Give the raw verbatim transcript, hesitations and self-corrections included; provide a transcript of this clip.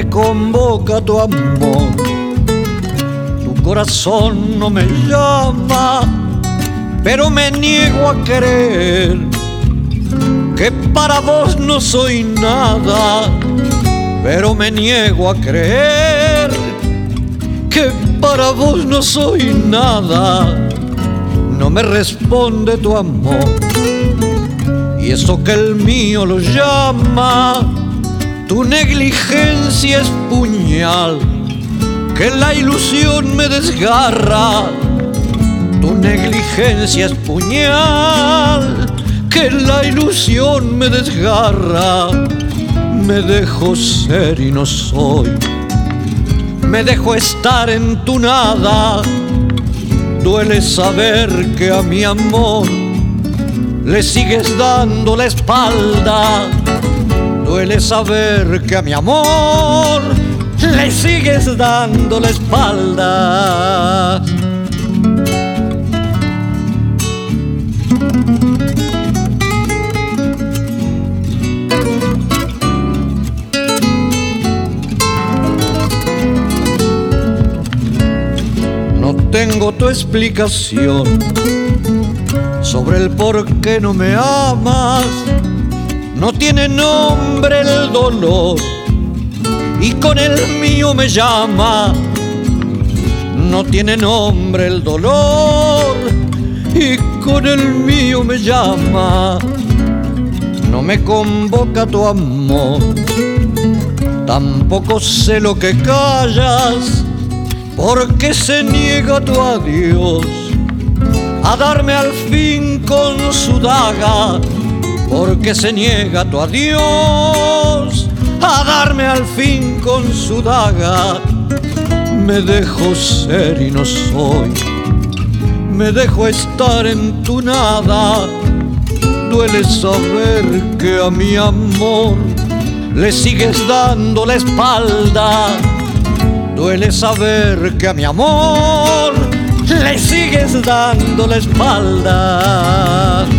convoca tu amor. Tu corazón no me llama, pero me niego a creer que para vos no soy nada. Pero me niego a creer que para vos no soy nada. No me responde tu amor, y eso que el mío lo llama. Tu negligencia es puñal que la ilusión me desgarra. Tu negligencia es puñal que la ilusión me desgarra. Me dejo ser y no soy, me dejo estar en tu nada. Duele saber que a mi amor le sigues dando la espalda. Duele saber que a mi amor le sigues dando la espalda. No tengo tu explicación sobre el por qué no me amas. No tiene nombre el dolor y con el mío me llama. No tiene nombre el dolor y con el mío me llama. No me convoca tu amor, tampoco sé lo que callas, porque se niega tu adiós a darme al fin con su daga. Porque se niega tu adiós a darme al fin con su daga. Me dejo ser y no soy, me dejo estar en tu nada. Duele saber que a mi amor le sigues dando la espalda. Duele saber que a mi amor le sigues dando la espalda.